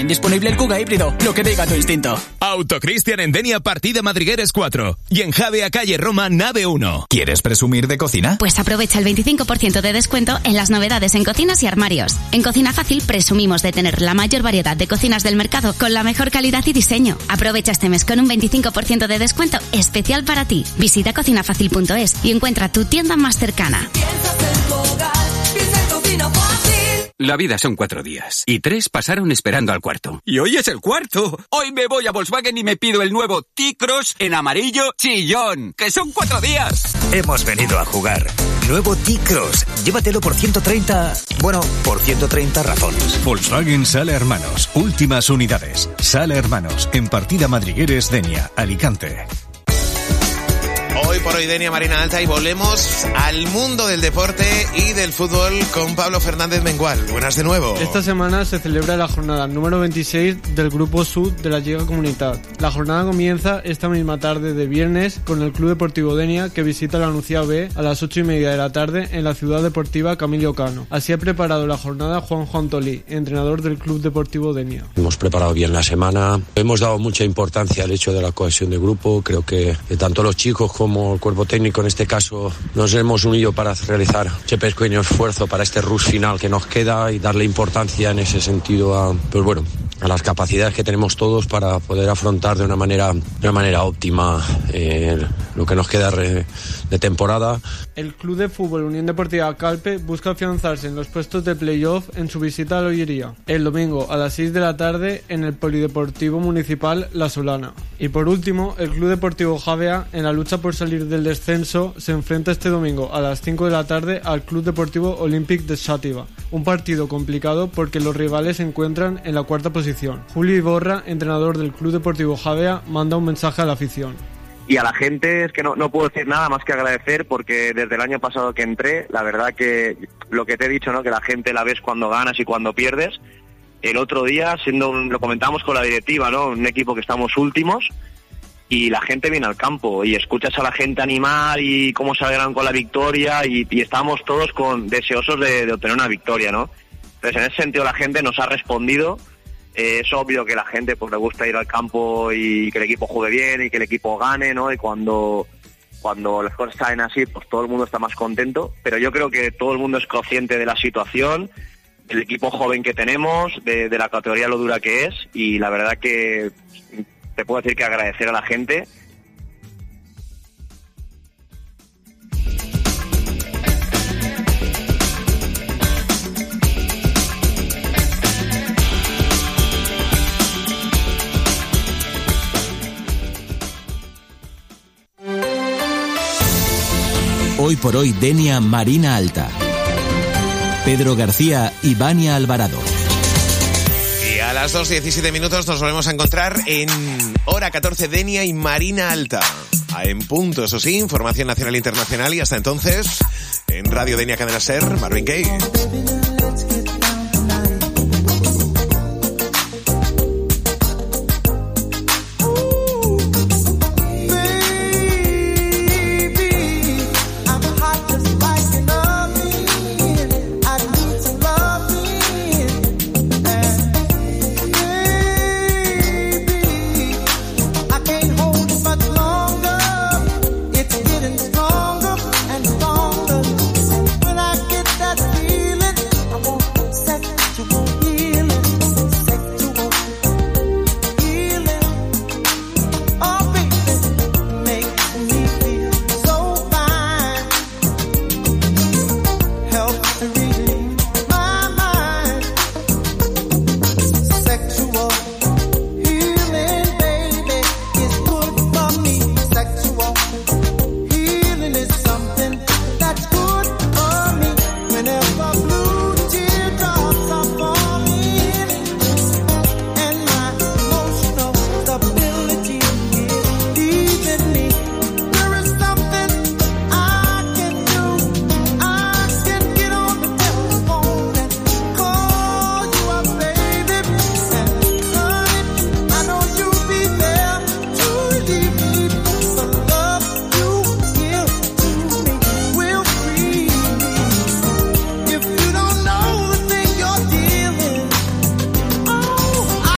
También disponible el Kuga híbrido, lo que diga tu instinto. Autocristian en Denia, partida Madrigueres 4. Y en Javea, calle Roma, nave 1. ¿Quieres presumir de cocina? Pues aprovecha el 25% de descuento en las novedades en cocinas y armarios. En Cocina Fácil presumimos de tener la mayor variedad de cocinas del mercado con la mejor calidad y diseño. Aprovecha este mes con un 25% de descuento especial para ti. Visita cocinafacil.es y encuentra tu tienda más cercana. La vida son 4 días y 3 pasaron esperando al cuarto. Y hoy es el cuarto. Hoy me voy a Volkswagen y me pido el nuevo T-Cross en amarillo chillón, que son 4 días. Hemos venido a jugar. Nuevo T-Cross. Llévatelo por 130... Bueno, por 130 razones. Volkswagen Sala Hermanos. Últimas unidades. Sala Hermanos. En partida Madrigueres, Denia, Alicante. Hoy por hoy, Denia, Marina Alta, y volvemos al mundo del deporte y del fútbol con Pablo Fernández Mengual. Buenas de nuevo. Esta semana se celebra la jornada número 26 del Grupo Sud de la Lliga Comunitat. La jornada comienza esta misma tarde de viernes con el Club Deportivo Denia, que visita la Nucía B a las 8:30 de la tarde en la Ciudad Deportiva Camilo Cano. Así ha preparado la jornada Juanjo Antolí, entrenador del Club Deportivo Denia. Hemos preparado bien la semana, hemos dado mucha importancia al hecho de la cohesión de grupo. Creo que tanto los chicos como el cuerpo técnico en este caso nos hemos unido para realizar ese pequeño esfuerzo para este rush final que nos queda y darle importancia en ese sentido a las capacidades que tenemos todos para poder afrontar de una manera óptima lo que nos queda de temporada. El Club de Fútbol Unión Deportiva Calpe busca afianzarse en los puestos de playoff en su visita a la Ollería el domingo a las 6 de la tarde en el Polideportivo Municipal La Solana. Y por último, el Club Deportivo Javea, en la lucha por salir del descenso, se enfrenta este domingo a las 5 de la tarde al Club Deportivo Olímpic de Xàtiva. Un partido complicado porque los rivales se encuentran en la cuarta posición. Julio Iborra, entrenador del Club Deportivo Javea, manda un mensaje a la afición. Y a la gente es que no puedo decir nada más que agradecer, porque desde el año pasado que entré, la verdad que lo que te he dicho, ¿no? Que la gente la ves cuando ganas y cuando pierdes. El otro día, lo comentábamos con la directiva, ¿no? Un equipo que estamos últimos y la gente viene al campo y escuchas a la gente animar y cómo se alegran con la victoria y estamos todos deseosos de obtener una victoria, ¿no? Entonces, en ese sentido la gente nos ha respondido. Es obvio que la gente pues le gusta ir al campo y que el equipo juegue bien y que el equipo gane, ¿no? Y cuando las cosas salen así, pues todo el mundo está más contento. Pero yo creo que todo el mundo es consciente de la situación, del equipo joven que tenemos, de la categoría lo dura que es, y la verdad que te puedo decir que agradecer a la gente. Hoy por hoy, Denia, Marina Alta. Pedro García y Vania Alvarado. Y a las 2:17 nos volvemos a encontrar en hora 14, Denia y Marina Alta. En punto, eso sí, información nacional e internacional, y hasta entonces, en Radio Denia Cadena Ser, Marvin Gaye.